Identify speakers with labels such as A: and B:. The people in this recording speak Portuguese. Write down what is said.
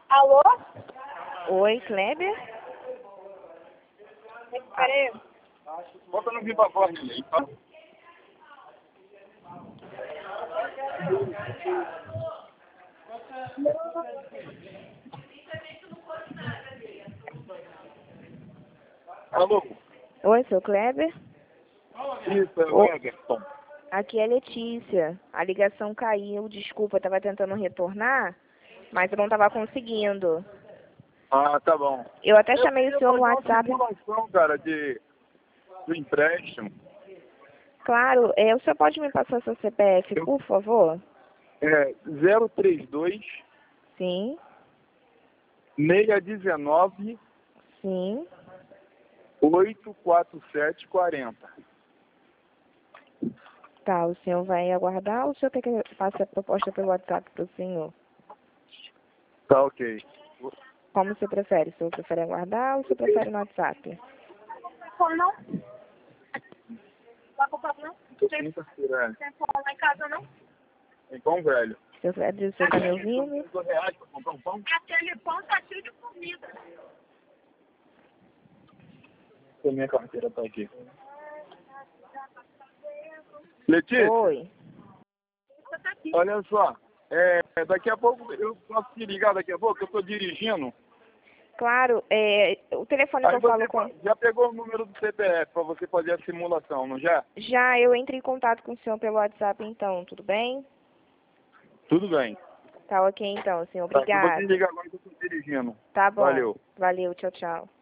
A: Alô?
B: Oi, Kleber?
A: Peraí.
C: Bota no viva voz aí, tá? Alô?
B: Oi, seu Kleber?
C: Isso, é o
B: Ô.
C: Everton.
B: Aqui é Letícia. A ligação caiu, desculpa, eu estava tentando retornar, mas eu não estava conseguindo.
C: Ah, tá bom.
B: Eu até chamei o senhor no
C: Uma
B: WhatsApp.
C: simulação, cara, do empréstimo.
B: Claro, o senhor pode me passar seu CPF, por favor?
C: É 032
B: Sim,
C: 619
B: sim.
C: 84740.
B: Tá, o senhor vai aguardar ou o senhor quer que eu passe a proposta pelo WhatsApp para o senhor?
C: Tá ok.
B: Como o senhor prefere? O senhor prefere aguardar ou o senhor prefere no WhatsApp?
A: Como não? Vai comprar não?
C: Quinta-feira,
A: Tem pão lá em casa não?
C: é pão velho.
B: Seu Kleber, o senhor está me ouvindo?
C: R$5 pra comprar um pão?
A: Aquele pão tá cheio de comida.
C: A minha carteira tá aqui. Letícia,
B: Oi.
A: Você tá aqui.
C: olha só. Daqui a pouco, eu posso te ligar daqui a pouco, eu tô dirigindo.
B: Claro, o telefone que
C: Aí
B: eu falo com...
C: já pegou o número do CPF para você fazer a simulação, não já?
B: Já eu entro em contato com o senhor pelo WhatsApp então, tudo bem?
C: Tudo bem.
B: Tá ok então, senhor.
C: Tá, eu vou te
B: Obrigada.
C: ligar agora que eu tô dirigindo.
B: Tá bom.
C: Valeu.
B: Valeu, tchau, tchau.